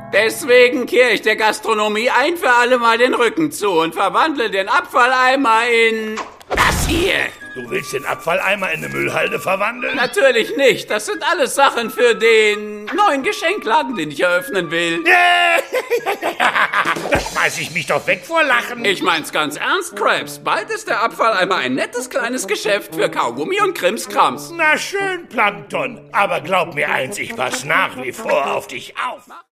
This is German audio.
Deswegen kehre ich der Gastronomie ein für alle Mal den Rücken zu und verwandle den Abfalleimer in das hier. Du willst den Abfalleimer in eine Müllhalde verwandeln? Natürlich nicht. Das sind alles Sachen für den neuen Geschenkladen, den ich eröffnen will. Da schmeiß ich mich doch weg vor Lachen. Ich mein's ganz ernst, Krabs. Bald ist der Abfalleimer ein nettes kleines Geschäft für Kaugummi und Krimskrams. Na schön, Plankton. Aber glaub mir eins, ich pass nach wie vor auf dich auf.